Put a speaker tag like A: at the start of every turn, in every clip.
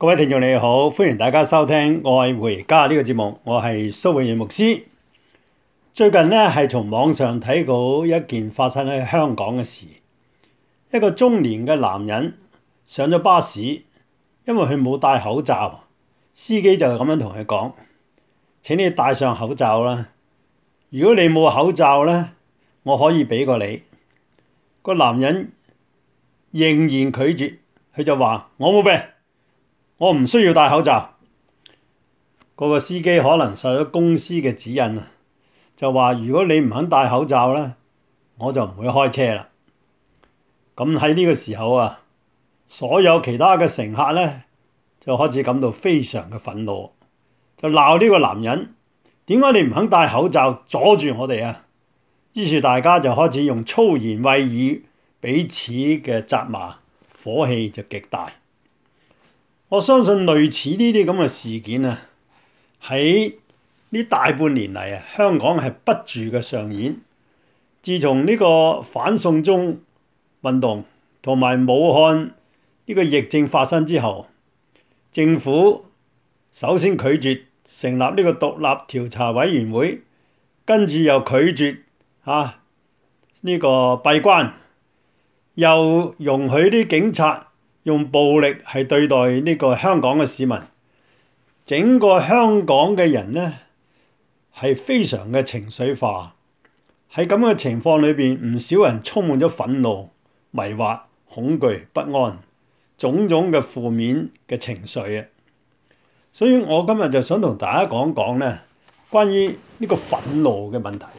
A: 各位聽眾你好，歡迎大家收聽愛回家呢個節目，我係蘇永賢牧師。最近呢，係從網上睇到一件發生喺香港嘅事，一個中年嘅男人上咗巴士，因為佢冇戴口罩，司機就咁樣同佢講：請你戴上口罩啦。如果你冇口罩呢，我可以俾過你。個男人仍然拒絕，佢就話：我冇病。我唔需要戴口罩。嗰個司機可能受咗公司嘅指引啊，就話如果你唔肯戴口罩咧，我就唔會開車啦。咁喺呢個時候啊，所有其他嘅乘客咧就開始感到非常嘅憤怒，就鬧呢個男人：點解你唔肯戴口罩阻住我哋啊？於是大家就開始用粗言穢語彼此嘅責罵，火氣就極大。我相信類似呢啲咁嘅事件啊，喺呢大半年嚟啊，香港係不住嘅上演。自從呢個反送中運動同埋武漢呢個疫症發生之後，政府首先拒絕成立呢個獨立調查委員會，跟住又拒絕呢個閉關，又容許啲警察用暴力係對待呢個香港嘅市民，整個香港嘅人呢係非常嘅情緒化。喺咁嘅情況裏邊，唔少人充滿咗憤怒、迷惑、恐懼、不安，種種嘅負面嘅情緒啊。所以我今日就想同大家講講呢，關於呢個憤怒嘅問題。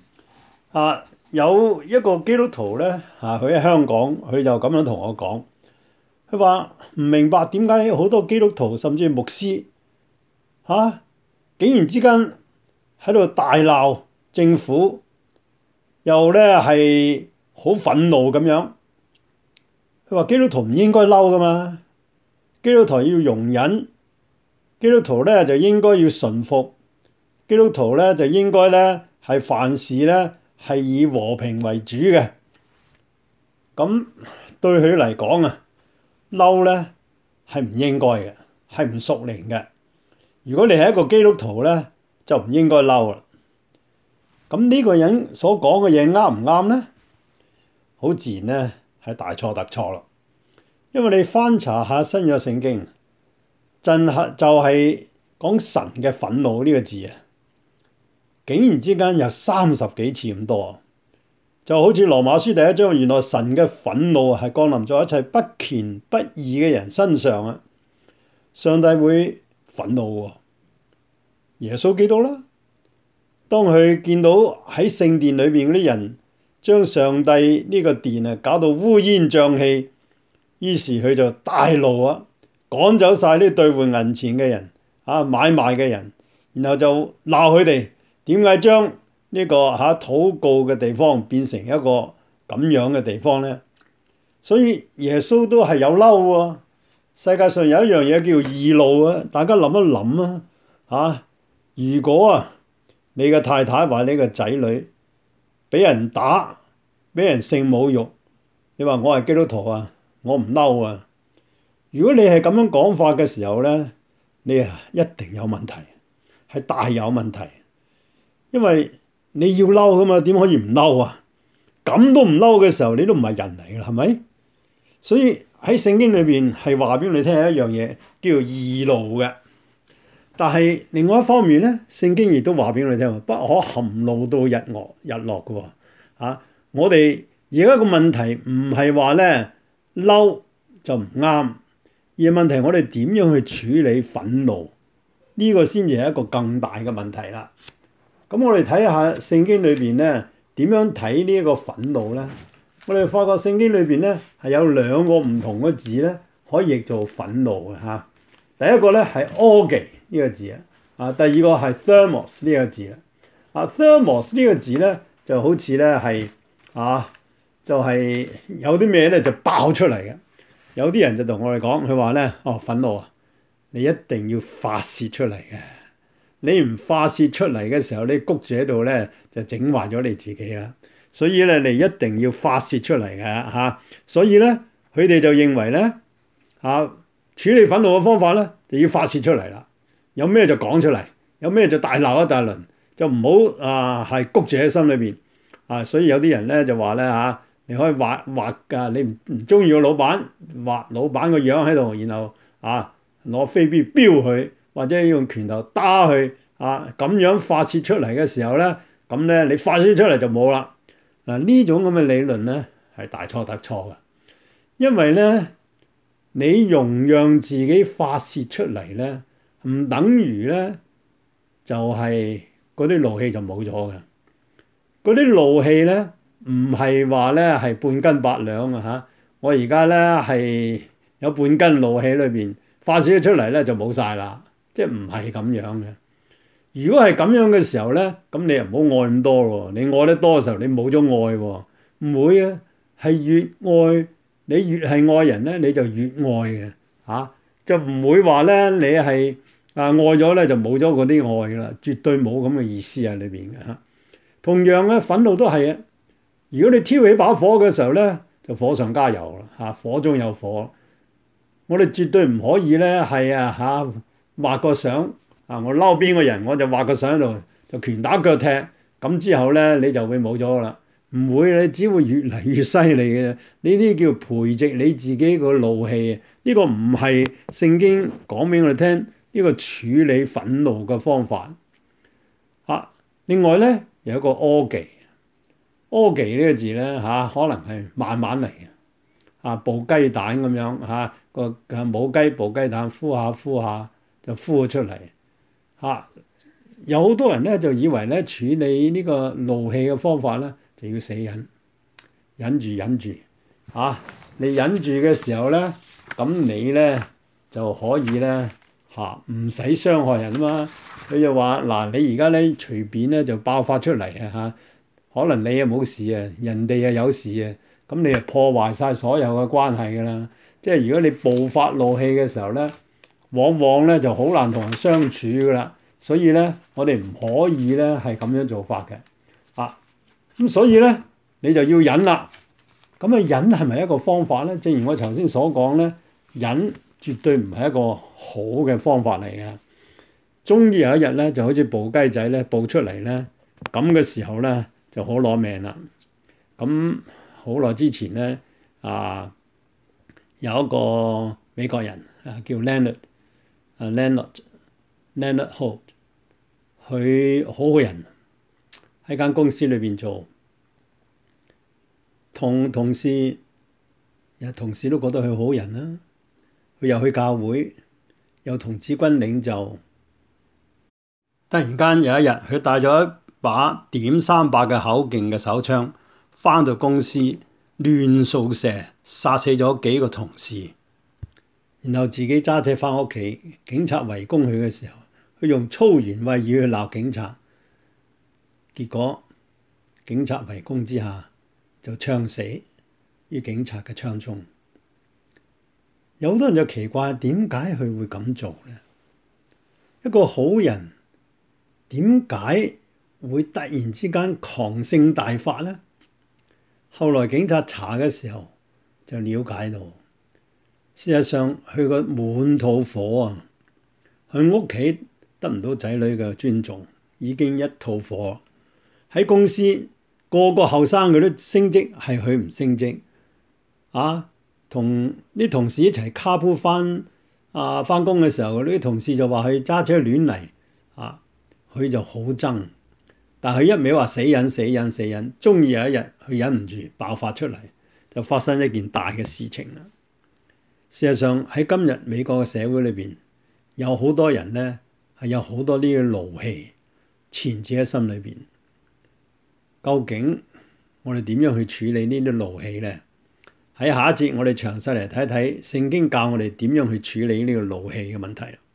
A: 有一個基督徒呢，佢喺香港，佢就咁樣同我講。佢話唔明白點解好多基督徒甚至牧師竟然之間喺度大鬧政府，又咧係好憤怒咁樣。佢話基督徒唔應該嬲噶嘛，基督徒要容忍，基督徒咧就應該要順服，基督徒咧就應該咧係凡事咧係以和平為主嘅。咁對佢嚟講啊，嬲咧係唔應該嘅，係唔屬靈嘅。如果你係一個基督徒咧，就唔應該嬲啦。咁呢個人所講嘅嘢啱唔啱咧？好自然咧係大錯特錯咯。因為你翻查下新約聖經，就係講神嘅憤怒呢個字啊，竟然之間有30幾次咁多。就好似羅馬書第1章，原來神嘅憤怒係降臨在一切不虔不義嘅人身上啊！上帝會憤怒喎。耶穌基督啦，當佢見到喺聖殿裏邊嗰啲人將上帝呢個殿啊搞到烏煙瘴氣，於是佢就大怒啊，趕走晒啲兌換銀錢嘅人買賣嘅人，然後就鬧佢哋點解將呢個禱告嘅地方變成一個咁樣嘅地方呢？所以耶穌都係有嬲喎。世界上有一樣嘢叫義怒啊！大家諗一諗如果你嘅太太或者你嘅仔女俾人打、俾人性侮辱，你話我係基督徒啊，我唔嬲啊！如果你係咁樣講法嘅時候呢，你一定有問題，係大有問題，因為你要嬲噶嘛，點可以唔嬲啊？咁都唔嬲嘅時候，你都唔係人嚟嘅，係咪？所以喺聖經裏邊係話俾你聽一樣嘢，叫做義怒嘅。但係另外一方面咧，聖經亦都話俾你聽，不可含怒到日落嘅喎。我哋而家個問題唔係話咧嬲就唔啱，而係問題我哋點樣去處理憤怒，呢個先至係一個更大嘅問題啦。咁我哋睇下聖經裏邊咧點樣睇呢一個憤怒咧？我哋發覺聖經裏邊咧係有2個唔同嘅字咧，可以譯做憤怒嘅嚇。第一個咧係 orge 呢個字第二個係 thermos 呢個字啦。thermos 呢個字咧就好似咧係就係有啲咩咧就爆出嚟嘅。有啲人就同我哋講，佢話咧憤怒啊，你一定要發泄出嚟嘅。你唔發泄出嚟嘅時候，你谷住喺度咧，就整壞咗你自己啦。所以咧，你一定要發泄出嚟嘅。所以咧，佢哋就認為咧處理憤怒嘅方法咧，就要發泄出嚟啦。有咩就講出嚟，有咩就大鬧一大輪，就唔好係谷住喺心裏邊啊。所以有啲人咧就話咧嚇，你可以畫你唔中意個老闆，畫老闆個樣喺度，然後攞飛鏢飆佢，或者用拳頭打佢咁樣發泄出嚟嘅時候咧，咁咧你發泄出嚟就冇啦。嗱，呢種咁嘅理論咧係大錯特錯嘅，因為咧你容讓自己發泄出嚟咧，唔等於咧就係嗰啲怒氣就冇咗嘅。嗰啲怒氣咧唔係話咧係半斤八兩啊！我而家咧係有半斤怒氣裏邊發泄咗出嚟咧就冇晒啦，即係唔係咁樣嘅。如果係咁樣嘅時候咧，咁你又唔好愛咁多喎。你愛得多嘅時候，你冇咗愛喎，唔會啊。係越愛你越係愛人咧，你就越愛嘅就唔會話咧你係愛咗咧就冇咗嗰啲愛啦，絕對冇咁嘅意思喺裏邊嘅嚇。同樣咧，憤怒都係啊。如果你挑起把火嘅時候咧，就火上加油啦火中有火。我哋絕對唔可以咧係畫個相我嬲邊個人我就畫個相喺度就拳打腳踢，咁之後咧你就會冇咗啦。唔會，你只會越嚟越犀利嘅。呢啲叫培植你自己個怒氣。呢個唔係聖經講俾我哋聽呢個處理憤怒嘅方法另外咧有一個柯技，柯技呢個字咧可能係慢慢嚟嘅煲雞蛋咁樣個母雞煲雞蛋孵下就孵咗出嚟有好多人咧就以為咧處理呢個怒氣嘅方法咧就要死忍住你忍住嘅時候咧，咁你咧就可以咧唔使傷害人啊嘛。佢就話你而家咧隨便咧就爆發出嚟可能你又冇事人哋又有事咁你就破壞晒所有嘅關係㗎啦。即係如果你爆發怒氣嘅時候咧，往往咧就好難同人相處㗎啦。所以咧，我哋唔可以咧係咁樣做法嘅咁所以咧，你就要忍啦。咁忍係咪一個方法咧？正如我頭先所講咧，忍絕對唔係一個好嘅方法嚟嘅。終於有一日咧，就好似爆雞仔咧爆出嚟咧，咁嘅時候咧就好攞命啦。咁好耐之前咧有一個美國人叫 Leonard Holt， 佢好人。喺間公司裏邊做，同事都覺得佢好人啦。佢又去教會，又同子軍領袖。突然間有一日，佢帶咗一把點300嘅口徑嘅手槍，返到公司亂掃射，殺死咗幾個同事。然後自己揸車返屋企，警察圍攻佢嘅時候，佢用粗言穢語去鬧警察。結果警察圍攻之下就槍死於警察嘅槍中。有好多人就奇怪，點解佢會咁做呢？一個好人點解會突然之間狂性大發呢？後來警察查嘅時候就了解到，事實上佢個滿肚火佢屋企得唔到仔女嘅尊重，已經一肚火。喺公司個個後生佢都升職，係佢唔升職同啲同事一齊卡鋪返工嘅時候，啲同事就話佢揸車亂嚟佢就好憎。但係佢一味話死忍，終於有一日佢忍唔住爆發出嚟，就發生一件大嘅事情啦。事實上喺今日美國嘅社會裏邊，有好多人咧係有好多呢個怒氣纏住喺心裏邊。究竟我哋點樣去處理呢啲怒氣呢？喺下一節我哋詳細嚟睇睇聖經教我哋點樣去處理呢個怒氣嘅問題。